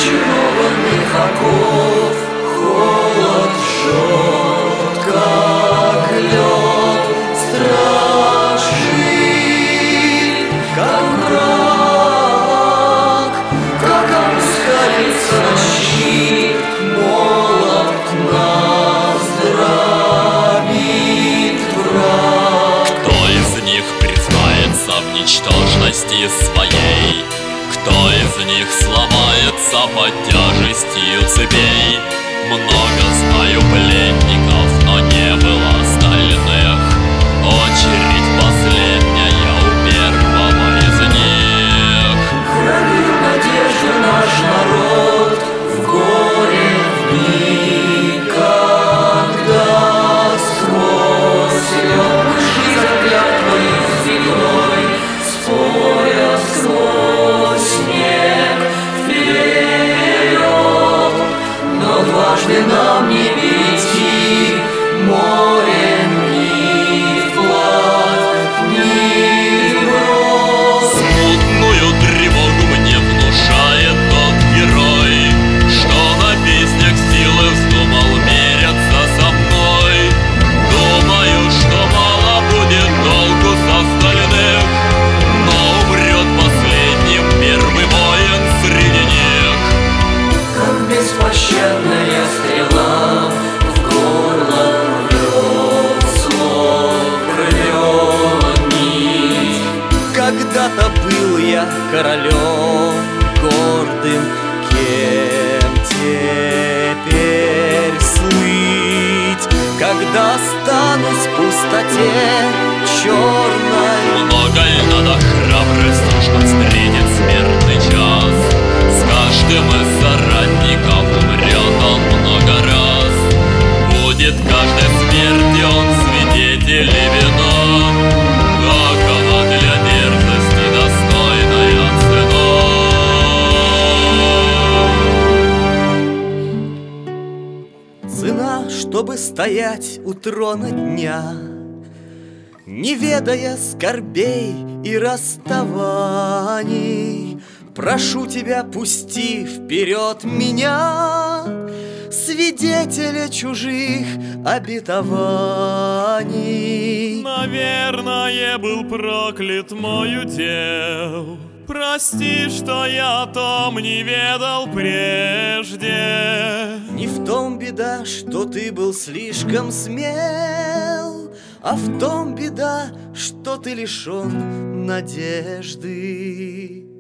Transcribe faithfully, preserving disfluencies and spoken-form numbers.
зачарованных оков холод жжет, как лед, страшный, как мрак, как опускается на щит молот, нас дробит враг. Кто из них признается в ничтожности своей? Кто из них сломается под тяжестью цепей? Много знаю пленников, но не было остальных. Очередь последняя у первого из них. Хранил надежду наш народ в горе, в дни, когда сквозь лед мы шли за клятвой земной, споря сквозь снег вперед. Но дважды нам не перейти морем ни вплавь, ни вброд. Смутную тревогу мне внушает тот герой, что на песнях силы вздумал меряться со мной. Думаю, что мало будет толку с остальных, но умрет последним первый воин среди них. Как беспощадная стрела в горло рвет, слов рвет нить. Когда-то был я королем гордым, кем теперь слыть? Когда останусь в пустоте черной. Много ли надо храбрости, чтоб встретить смертный час? С каждым из соратников умрет он много раз. Будет каждой смерти он свидетель и вина. Такова для дерзости достойная цена. Цена, чтобы стоять у трона дня, не ведая скорбей и расставаний. Прошу тебя, пусти вперед меня, свидетеля чужих обетований. Наверное, был проклят мой удел. Прости, что я о том не ведал прежде. Не в том беда, что ты был слишком смел, а в том беда, что ты лишен надежды.